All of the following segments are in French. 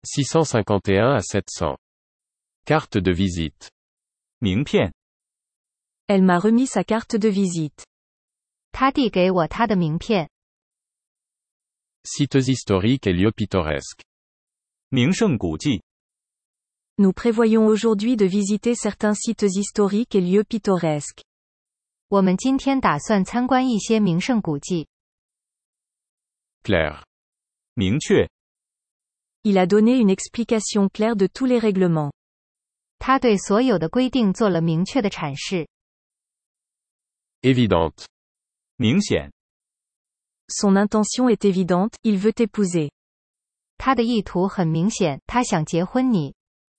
651 à 700. Carte de visite. 名片， Elle m'a remis sa carte de visite. 他递给我他的名片。 Sites historiques et lieux pittoresques. 名胜古迹。 Nous prévoyons aujourd'hui de visiter certains sites historiques et lieux pittoresques. 我们今天打算参观一些名胜古迹。 Clair. 明确， Il a donné une explication claire de tous les règlements. 他对所有的规定做了明确的阐释。 Évidente. 明显， Son intention est évidente, il veut t'épouser. 他的意图很明显，他想结婚你。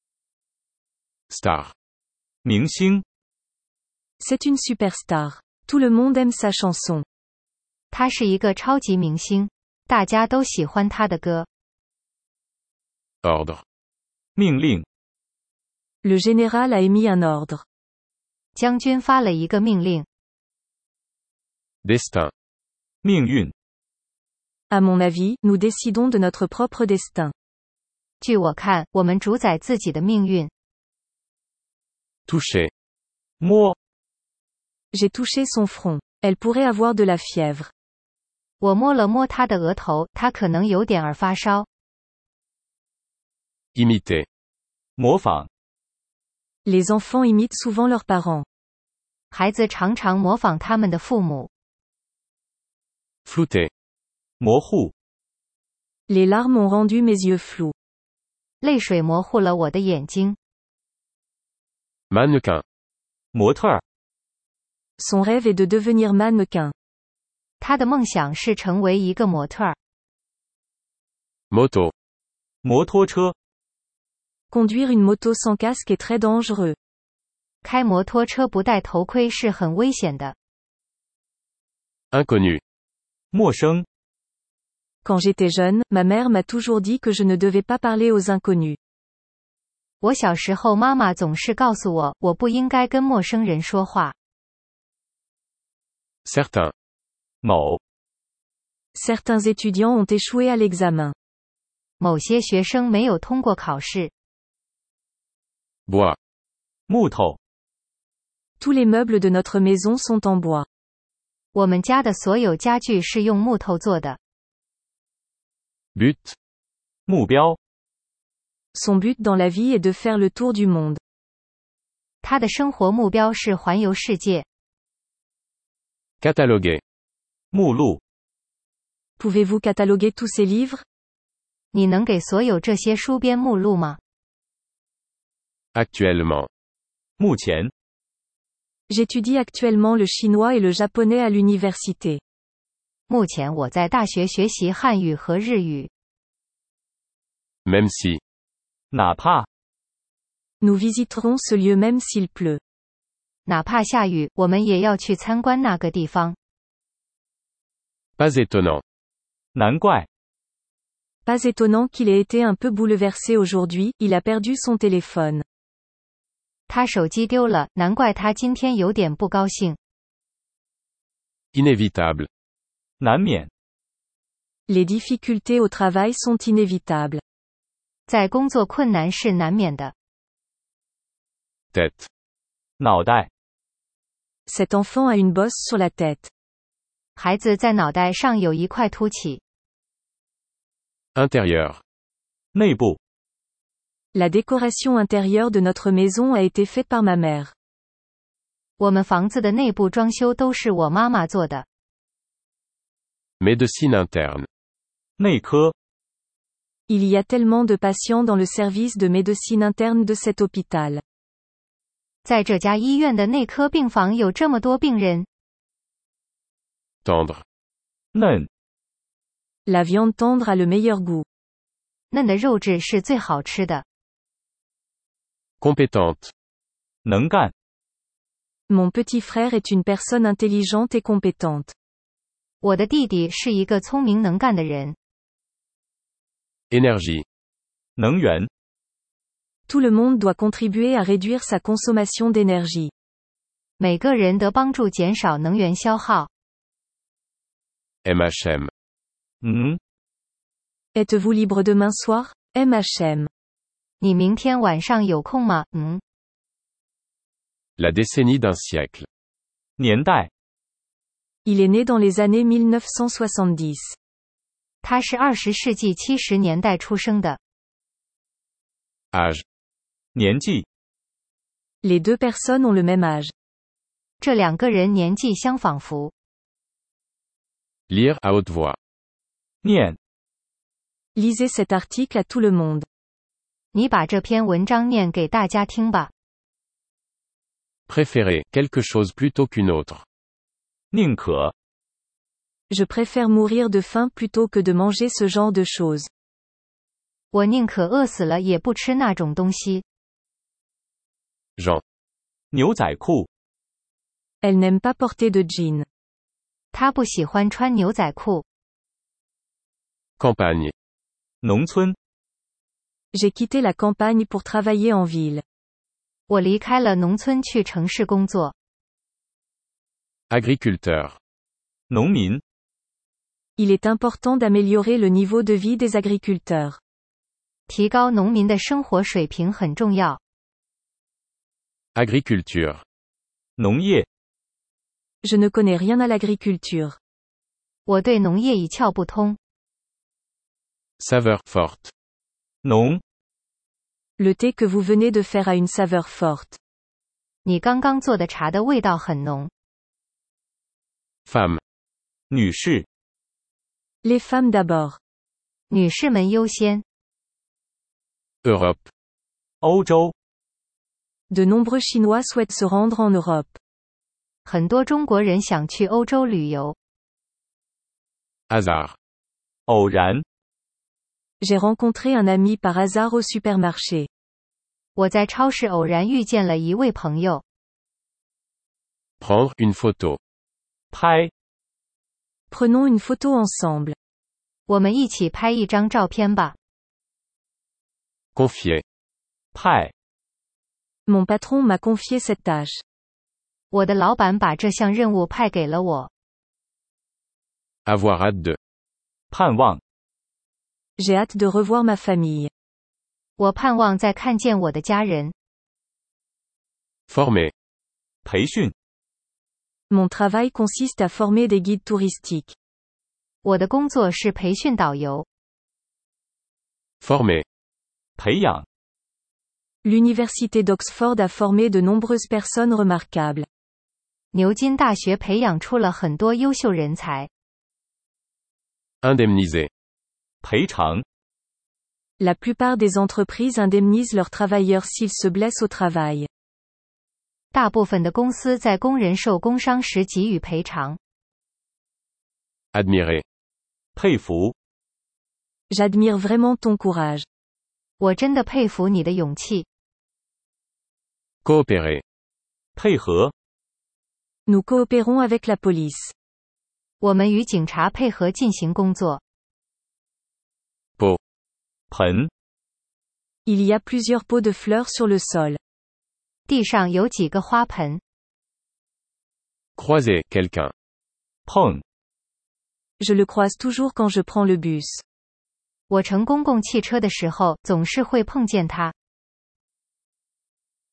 Star. 明星， C'est une superstar. Tout le monde aime sa chanson. 他是一个超级明星，大家都喜欢他的歌。 Ordre. 命令， Le général a émis un ordre. 将军发了一个命令。 Destin. 命运， À mon avis, nous décidons de notre propre destin. 据我看，我们主宰自己的命运。 Toucher. 摸， J'ai touché son front. Elle pourrait avoir de la fièvre. 我摸了摸他的额头，他可能有点儿发烧。 Imiter. 模仿， Les enfants imitent souvent leurs parents. 孩子常常模仿他们的父母。 Flouter. 模糊， Les larmes ont rendu mes yeux flous. 泪水模糊了我的眼睛。 Mannequin. 模特儿， Son rêve est de devenir mannequin. 他的梦想是成为一个模特儿。 Moto. 摩托车， Conduire une moto sans casque est très dangereux. 开摩托车不戴头盔是很危险的。 Inconnu. 陌生， Quand j'étais jeune, ma mère m'a toujours dit que je ne devais pas parler aux inconnus. 我小时候妈妈总是告诉我，我不应该跟陌生人说话。 Certain. 某， Certains étudiants ont échoué à l'examen. 某些学生没有通过考试。 Bois. 木头， Tous les meubles de notre maison sont en bois. 我们家的所有家具是用木头做的。 But. 目标， Son but dans la vie est de faire le tour du monde. 他的生活目标是环游世界。 Cataloguer. 目录， Pouvez-vous cataloguer tous ces livres? 你能给所有这些书编目录吗？ Actuellement. 目前， J'étudie actuellement le chinois et le japonais à l'université. 目前我在大学学习汉语和日语。 Même si. 哪怕， Nous visiterons ce lieu même s'il pleut. 哪怕下雨，我们也要去参观那个地方。 Pas étonnant. 难怪， Pas étonnant qu'il ait été un peu bouleversé aujourd'hui, il a perdu son téléphone. 他手机丢了，难怪他今天有点不高兴。 Inévitable. 难免， Les difficultés au travail sont inévitables. 在工作困难是难免的。 Tête. 脑袋， Cet enfant a une bosse sur la tête. 孩子在脑袋上有一块凸起。 Intérieur. 内部， La décoration intérieure de notre maison a été faite par ma mère. 我们房子的内部装修都是我妈妈做的。 Médecine interne. 内科， Il y a tellement de patients dans le service de médecine interne de cet hôpital. 在这家医院的内科病房有这么多病人。 Tendre. 嫩， La viande tendre a le meilleur goût. 嫩的肉质是最好吃的。 Compétente. 能干， Mon petit frère est une personne intelligente et compétente. 我的弟弟是一个聪明能干的人。 Énergie. 能源， Tout le monde doit contribuer à réduire sa consommation d'énergie. 每个人得帮助减少能源消耗。 MHM. Mm. Êtes-vous libre demain soir? M&M. 你明天晚上有空吗？ La décennie d'un siècle. 年代， Il est né dans les années 1970. 他是20世纪70年代出生的。 Âge. 年纪， Les deux personnes ont le même âge. 这两个人年纪相仿佛。 Lire à haute voix. 念， Lisez cet article à tout le monde. 你把这篇文章念给大家听吧。 Préférer quelque chose plutôt qu'une autre. 宁可， Je préfère mourir de faim plutôt que de manger ce genre de choses. 我宁可饿死了也不吃那种东西。 Jean. 牛仔裤， Elle n'aime pas porter de jean. 他不喜欢穿牛仔裤。 Campagne. 农村， J'ai quitté la campagne pour travailler en ville. 我离开了农村去城市工作。 Agriculteur. 农民， Il est important d'améliorer le niveau de vie des agriculteurs. 提高农民的生活水平很重要。 Agriculture. 农业， Je ne connais rien à l'agriculture. 我对农业一窍不通。 Saveur forte. 浓， Le thé que vous venez de faire a une saveur forte. 你刚刚做的茶的味道很浓。 Femme. 女士， Les femmes d'abord. 女士们优先。 Europe. 欧洲， De nombreux Chinois souhaitent se rendre en Europe. 很多中国人想去欧洲旅游。 Hasard. 偶然， J'ai rencontré un ami par hasard au supermarché. 我在超市偶然遇见了一位朋友。 Prendre une photo. 拍， Prenons une photo ensemble. 我们一起拍一张照片吧。 Confier. 派， Mon patron m'a confié cette tâche. 我的老板把这项任务派给了我。 Avoir hâte de. 盼望， J'ai hâte de revoir ma famille. 我盼望再看见我的家人。 Former. 培训， Mon travail consiste à former des guides touristiques. 我的工作是培训导游。 Former. 培养， L'université d'Oxford a formé de nombreuses personnes remarquables. 牛津大学培养出了很多优秀人才。 Indemniser. 赔偿， La plupart des entreprises indemnisent leurs travailleurs s'ils se blessent au travail. 大部分的公司在工人受工伤时给予赔偿。 Admirer. 佩服， J'admire vraiment ton courage. 我真的佩服你的勇气。 Coopérer. 配合， Nous coopérons avec la police. 我们与警察配合进行工作。 Pot. 盆， Il y a plusieurs pots de fleurs sur le sol. 地上有几个花盆。 Croiser quelqu'un. 碰， Je le croise toujours quand je prends le bus. 我乘公共汽车的时候总是会碰见他。